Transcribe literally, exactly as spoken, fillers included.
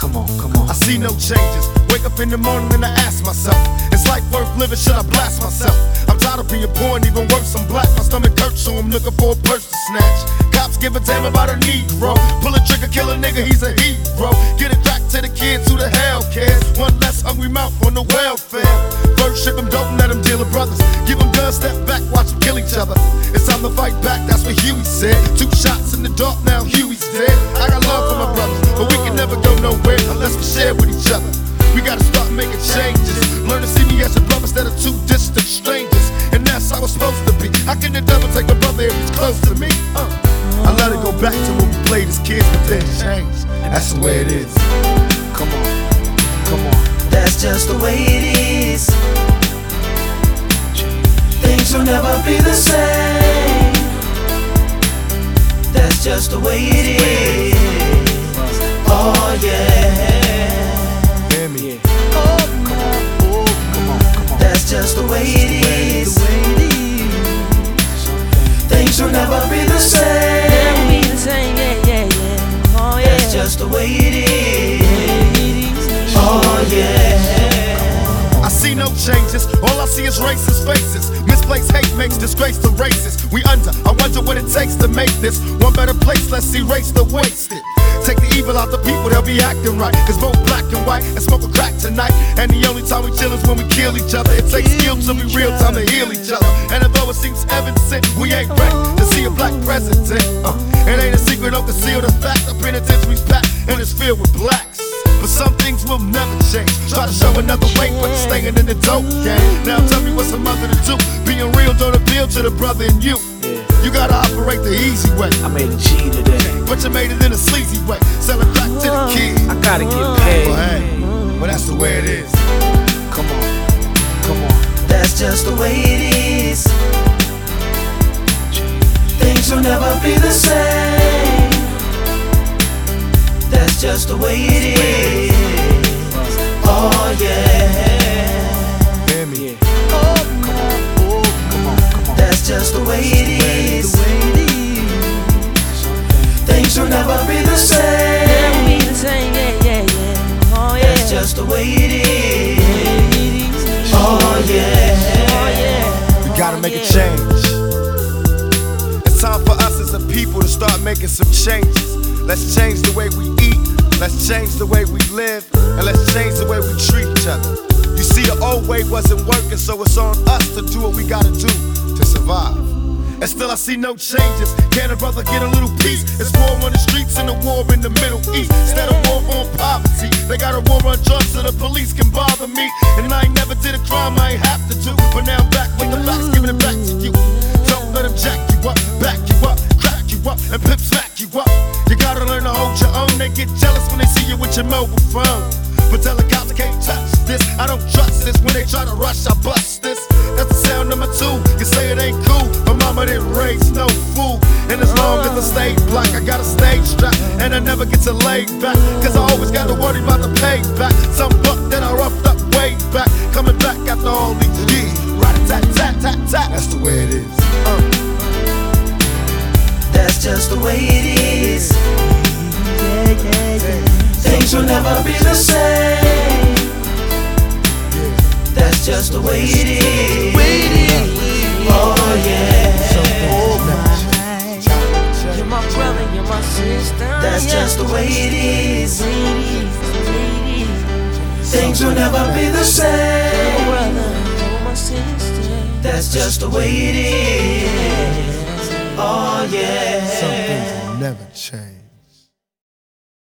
Come on, come on. I see no changes. Wake up in the morning and I ask myself, is life worth living? Should I blast myself? I'm tired of being poor and even worse, I'm black. My stomach hurts, so I'm looking for a purse to snatch. Cops give a damn about a Negro. Pull a trigger, kill a nigga, he's a hero. Get it back to the kids who the hell cares. One less hungry mouth on the welfare. First ship them, don't let them deal with brothers. Give them guns, step back, watch them kill each other. It's time to fight back, that's what Huey said. Two shots in the dark, now Huey's dead. I got love for my brothers, but we can never go nowhere unless we share with each other. We gotta start making changes. Learn to see me as a brother instead of two distant strangers. And that's how it's supposed to be. How can the devil take a brother if he's close to me? Uh. I let it go back to when we played as kids, but then changed. That's the way it is. Come on, come on. That's just the way it is. Things will never be the same. That's just the way it is. Oh yeah. Hear me? Oh, come on, oh, come on, come on. That's just the way it is. Things will never be the same. Never be the same, yeah, yeah, yeah. Oh yeah. That's just the way it is. Oh yeah. I see no changes, all I see is racist faces. Misplaced hate makes disgrace to racists. We under, I wonder what it takes to make this one better place. Let's erase the wasted. Take the evil out the people, they'll be acting right. Cause both black and white and smoke a crack tonight. And the only time we chill is when we kill each other. It takes skill to be real time to heal each other. And although it seems evident, we ain't ready to see a black president. uh, It ain't a secret, don't conceal the fact. The penitentiary's packed and it's filled with blacks. But some things will never change. Try to show another way, but you're staying in the dope game. Now tell me what's a mother to do. Being real don't appeal to the brother in you. You gotta operate the easy way. I made a G today, But you made it in a sleazy way. Sell it back to the kid. I gotta get paid. Well, hey, well that's the way it is. Come on, come on. That's just the way it is. Things will never be the same. That's just the way it is. Oh yeah. Hear me? Oh, come on, oh, come on, come on. That's just the way it is. Things will never be the same. Never be the same, yeah, yeah, yeah. Oh yeah. That's just the way it is. Oh yeah. Oh yeah. We gotta make a change. It's time for us as a people to start making some changes. Let's change the way we eat, let's change the way we live, and let's change the way we treat each other. You see, the old way wasn't working, so it's on us to do what we gotta do to survive. And still I see no changes. Can a brother get a little peace? It's war on the streets and a war in the Middle East. Instead of war on poverty, they got a war on drugs so the police can bother me. And I ain't never did a crime I ain't have to do, but now I'm back with the facts, giving it back to you. Don't let them jack you up, back you up, crack you up, and pimp smack you up. You gotta learn to hold your own. They get jealous when they see you with your mobile phone. But tell the cops I can't touch this. I don't trust this. When they try to rush, I bust this. That's the sound number two. You say it ain't cool. My mama didn't raise no fool. And as long as I stay black, I got a stage strap. And I never get to lay back. Cause I always gotta worry about the payback. Some buck that I roughed up way back. Coming back after all these years. Rat-a-tat-tat-tat-tat. That's the way it is. Uh. That's just the way it is. Things will never be the same. That's just the way it is. Oh yeah. You're my brother, you're my sister. That's yeah. just the way it is. Things will never be the same. Brother, my sister. That's just the way it is. Oh yeah. Some things will never change.